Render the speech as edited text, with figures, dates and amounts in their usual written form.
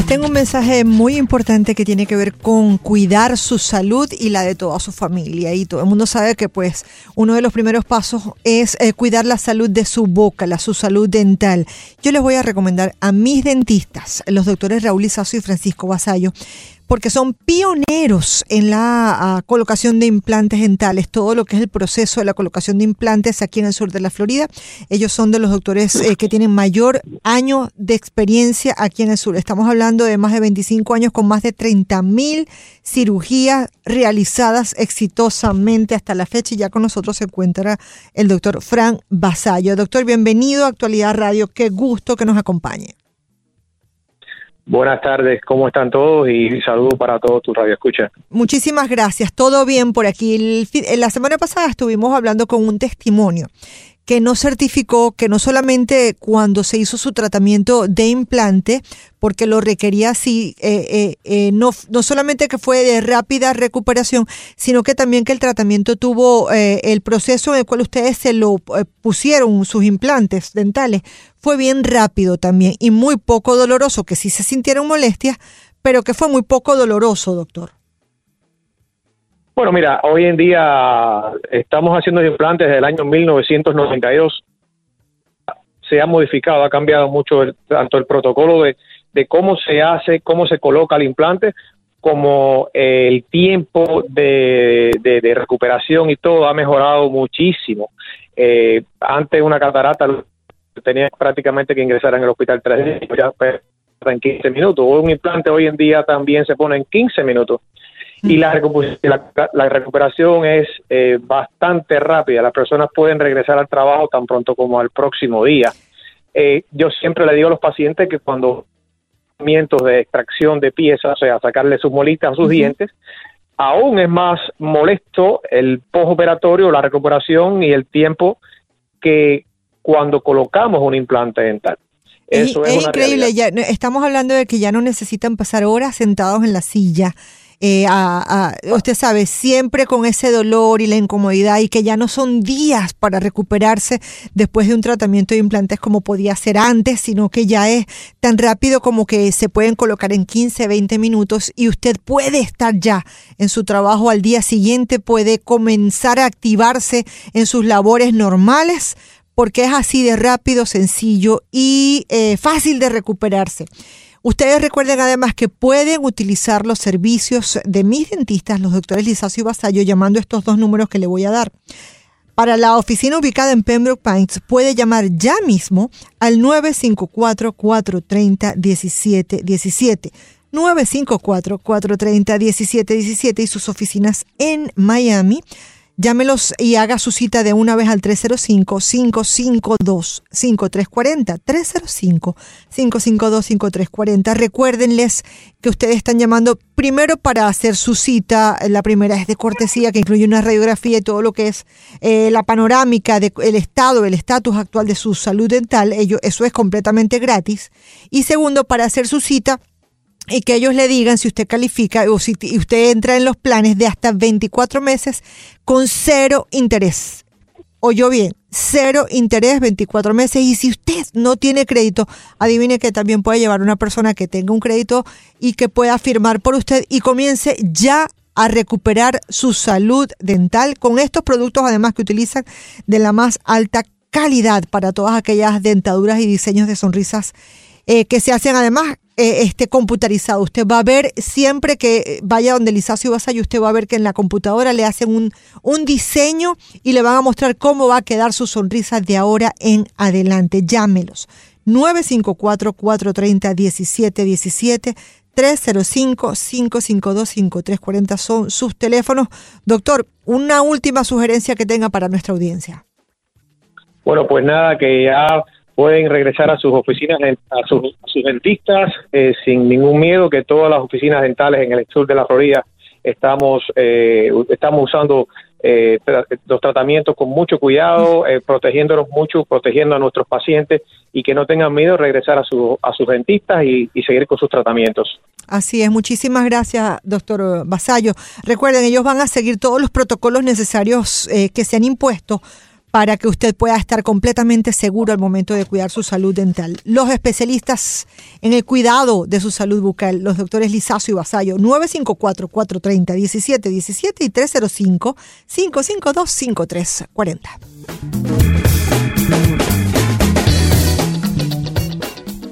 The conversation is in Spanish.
Tengo un mensaje muy importante que tiene que ver con cuidar su salud y la de toda su familia. Y todo el mundo sabe que pues uno de los primeros pasos es cuidar la salud de su boca, su salud dental. Yo les voy a recomendar a mis dentistas, los doctores Raúl Lizacio y Francisco Vasallo, porque son pioneros en la colocación de implantes dentales, todo lo que es el proceso de la colocación de implantes aquí en el sur de la Florida. Ellos son de los doctores que tienen mayor año de experiencia aquí en el sur. Estamos hablando de más de 25 años con más de 30,000 cirugías realizadas exitosamente hasta la fecha. Y ya con nosotros se encuentra el doctor Frank Vasallo. Doctor, bienvenido a Actualidad Radio. Qué gusto que nos acompañe. Buenas tardes, ¿cómo están todos? Y saludos para todos tus radioescuchas. Muchísimas gracias, todo bien por aquí. La semana pasada estuvimos hablando con un testimonio que nos certificó que no solamente cuando se hizo su tratamiento de implante, porque lo requería así, no solamente que fue de rápida recuperación, sino que también que el tratamiento tuvo el proceso en el cual ustedes se lo pusieron, sus implantes dentales, fue bien rápido también y muy poco doloroso, que sí se sintieron molestias, pero que fue muy poco doloroso, doctor. Bueno, mira, hoy en día estamos haciendo implantes desde el año 1992. Se ha modificado, ha cambiado mucho tanto el protocolo de cómo se hace, cómo se coloca el implante, como el tiempo de recuperación y todo ha mejorado muchísimo. Antes una catarata tenía prácticamente que ingresar en el hospital 3 días, ya en 15 minutos. Un implante hoy en día también se pone en 15 minutos. Y la recuperación es bastante rápida. Las personas pueden regresar al trabajo tan pronto como al próximo día. Yo siempre le digo a los pacientes que cuando tratamientos de extracción de piezas, o sea, sacarle sus molitas a sus dientes, aún es más molesto el postoperatorio, la recuperación y el tiempo que cuando colocamos un implante dental. Eso es una increíble. realidad. Ya, estamos hablando de que ya no necesitan pasar horas sentados en la silla. Usted sabe, siempre con ese dolor y la incomodidad, y que ya no son días para recuperarse después de un tratamiento de implantes como podía ser antes, sino que ya es tan rápido como que se pueden colocar en 15, 20 minutos y usted puede estar ya en su trabajo al día siguiente, puede comenzar a activarse en sus labores normales, porque es así de rápido, sencillo y fácil de recuperarse. Ustedes recuerden además que pueden utilizar los servicios de mis dentistas, los doctores Lizacio y Vasallo, llamando estos dos números que le voy a dar. Para la oficina ubicada en Pembroke Pines, puede llamar ya mismo al 954-430-1717. 954-430-1717 y sus oficinas en Miami. Llámelos y haga su cita de una vez al 305-552-5340. 305-552-5340. Recuérdenles que ustedes están llamando primero para hacer su cita. La primera es de cortesía, que incluye una radiografía y todo lo que es la panorámica del estado, el estatus actual de su salud dental. Eso es completamente gratis. Y segundo, para hacer su cita, y que ellos le digan si usted califica o si usted entra en los planes de hasta 24 meses con 0 interés. Oyó bien, 0 interés, 24 meses. Y si usted no tiene crédito, adivine que también puede llevar una persona que tenga un crédito y que pueda firmar por usted y comience ya a recuperar su salud dental con estos productos, además que utilizan de la más alta calidad para todas aquellas dentaduras y diseños de sonrisas que se hacen además computarizado. Usted va a ver siempre que vaya donde Lizacio y Vasallo, usted va a ver que en la computadora le hacen un diseño y le van a mostrar cómo va a quedar su sonrisa de ahora en adelante. Llámelos. 954-430-1717. 305-552-5340 son sus teléfonos. Doctor, una última sugerencia que tenga para nuestra audiencia. Bueno, pues nada, que ya pueden regresar a sus oficinas, a sus dentistas, sin ningún miedo, que todas las oficinas dentales en el sur de la Florida estamos usando los tratamientos con mucho cuidado, protegiéndonos mucho, protegiendo a nuestros pacientes, y que no tengan miedo de regresar a sus dentistas y seguir con sus tratamientos. Así es, muchísimas gracias, doctor Vasallo. Recuerden, ellos van a seguir todos los protocolos necesarios que se han impuesto para que usted pueda estar completamente seguro al momento de cuidar su salud dental. Los especialistas en el cuidado de su salud bucal, los doctores Lizazo y Vasallo, 954-430-1717 y 305-552-5340.